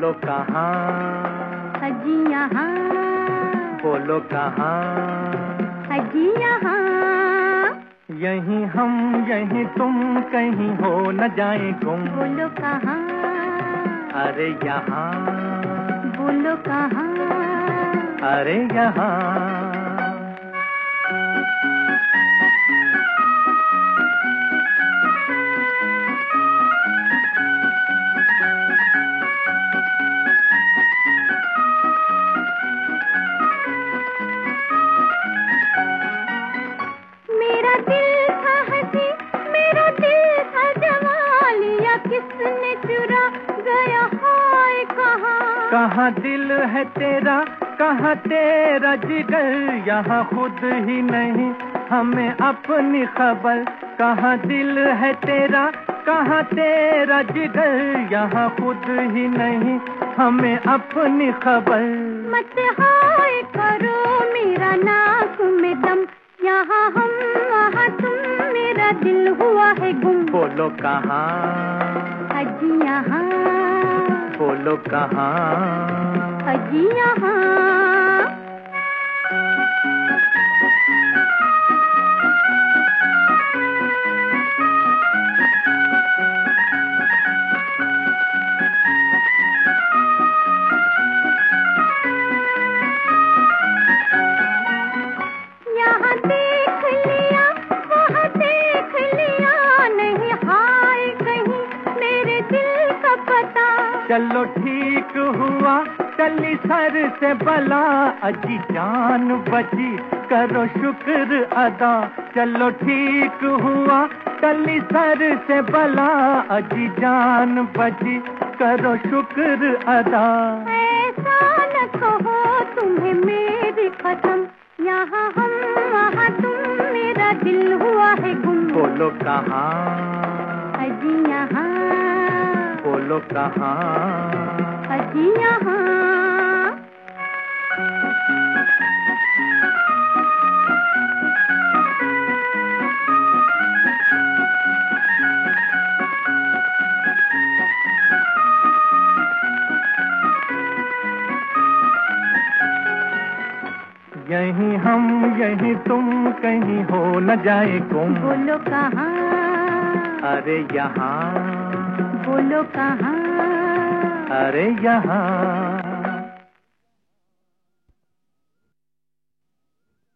बोलो कहाँ, अजी यहाँ, बोलो कहाँ, अजी यहाँ। यहीं हम यहीं तुम, कहीं हो न जाए गुम। बोलो कहाँ, अरे यहाँ, बोलो कहाँ, अरे यहाँ। मेरा दिल था हंसी, मेरा दिल था जवान, या किसने चुरा गया हाय कहाँ। कहाँ दिल है तेरा, कहाँ तेरा जिगर, यहाँ खुद ही नहीं हमें अपनी खबर। कहाँ दिल है तेरा, कहाँ तेरा जिगर, यहाँ खुद ही नहीं हमें अपनी खबर। मत हाय करो मेरा नाक में दम, यहाँ हम वहाँ तुम, मेरा दिल हुआ है गुम। बोलो कहाँ, अजी यहाँ, बोलो कहाँ, अजी यहाँ। यहाँ देख लिया, वहाँ देख लिया, नहीं हाय कहीं मेरे दिल का पता। चलो ठीक हुआ चली सर से बला, अजी जान बची करो शुक्र अदा। चलो ठीक हुआ चली सर से बला, अजी जान बची करो शुक्र अदा। ऐसा न कहो तुम्हें मेरी कसम, यहाँ हम वहाँ तुम, मेरा दिल हुआ है गुम। बोलो कहाँ, अजी यहाँ, बोलो कहाँ, अजी यहाँ। यहीं हम यहीं तुम, कहीं हो न जाए गुम। बोलो कहाँ, अरे यहाँ, बोलो कहाँ, अरे यहाँ।